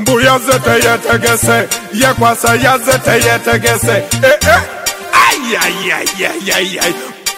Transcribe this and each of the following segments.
Mbuya zete yetegese, yekwasa yazete yetegese. Ay ay ay ay ay ay.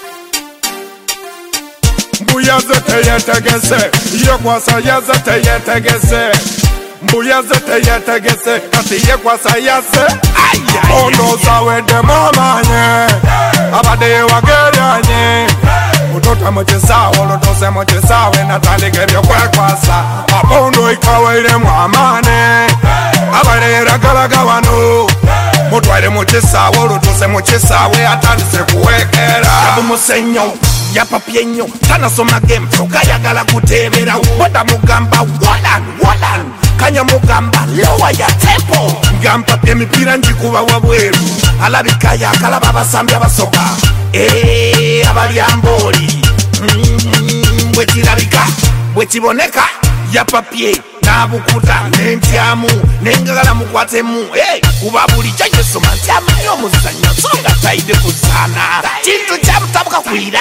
Mbuya zete yetegese, yekwasa yazete yetegese. Mbuya zete yetegese, kati yekwasa yase. Ay ay. Ono sawe de mama nye, abade wagera nye. Utota mochesa, olotose mochesa, wenatali gebyo kwekwasa. Abondo ikawe ile mwamane, abade ragalaga wano. Mutwaire mochesa, olotose mochesa, we atandise kuwekera. Yabu musenyo, yapa pienyo, tana soma game, toka yagala kutebera. Wada mugamba, walan. Kanya mugamba, lowa ya tempo. Ngamba pia mipira njikuwa wabweru. Alabikaya, kalababa sambia basoka. Abali amboli Bwetirabika, bwetiboneka Yapapye, nabukuta Nentyamu, nengagala mukwatemu Kubabuli jaje soma Ntyama y'omuzanyo, songa taide kuzana Chintu cha mutabuka kwira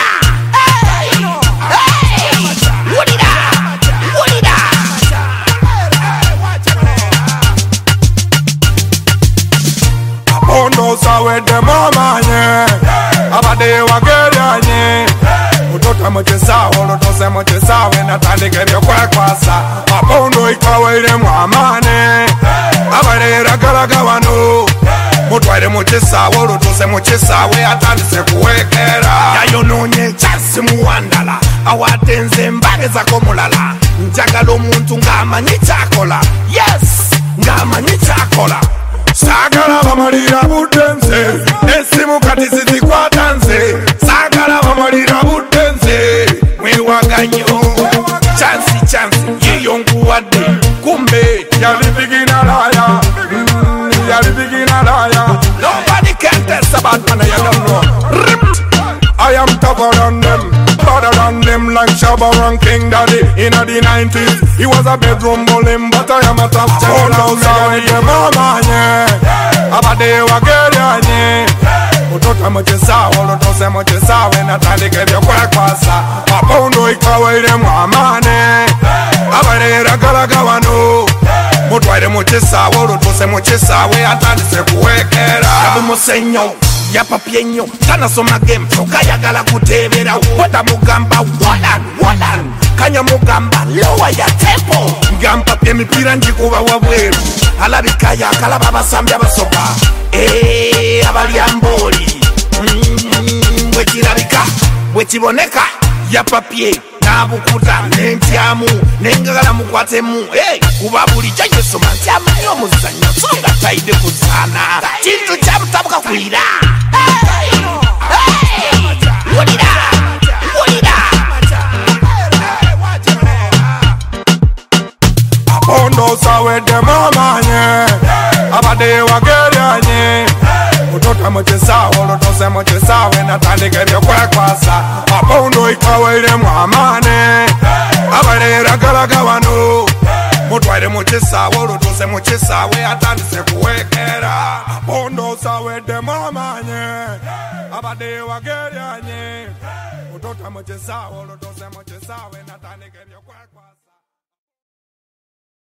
Wulira Abondo sawe de mama nye Abade wagera nye Utota mochesa, olotose mochesa Wenatali gebyo kwekwasa Abondo ikawe ile mwamane Abade ragalaga wano Mutwaire mochesa, olotose mochesa We atandise kuwekera Yayo nonye chasi muwandala Awatenze mbage zako mulala Njagala omuntu ngamanyi chakola Yes, ngamanyi chakola Sagala bamalira budenze Esimu kati zizikwatanze Sagala bamalira budenze Mwewaganyo Chansi Yiyongu wade Kumbe Yali bigina laya Nobody can test about man I don't know I am tougher than them Better than them like Shabba and King Daddy In the 90s, he was a bedroom bully But I am a top champion now sorry the mama nye Abade wagera nye Utota mochesa, olotose mochesa Wenatali gebyo kwekwasa Abondo ikawe ile mwamane Abade ragalaga wano Mutwaire mochesa, olotose mochesa We atandise kuwekera Yabu musenyo Yapa pienyo, tana soma game, toka yagala kutebera. Wada mugamba, walan. Kanya mugamba, lowa ya tempo. Ngamba pia mipira njikuwa wabweru. Alabikaya, kalababa sambia basoka. Abali amboli. Bwetirabika, bwetiboneka. Yapa pie, nabukuta, nentyamu. Nengagala mukwatemu. Kubabuli jaje soma Ntyama y'omuzanyo, songa taide kuzana. Chintu cha mutabuka kwira. Wulira Abondo sawe de mama nye Abade wagera nye Utota mochesa, olotose mochesa Wenatali gebyo kwekwasa Abondo ikawe ile mwamane Abade ragalaga wano Mutwaire mochesa, olotose mochesa We atandise kuwekera Abondo sawe de mama nye Abade wagera nye Utota mochesa, olotose mochesa Wenatali gebyo kwekwasa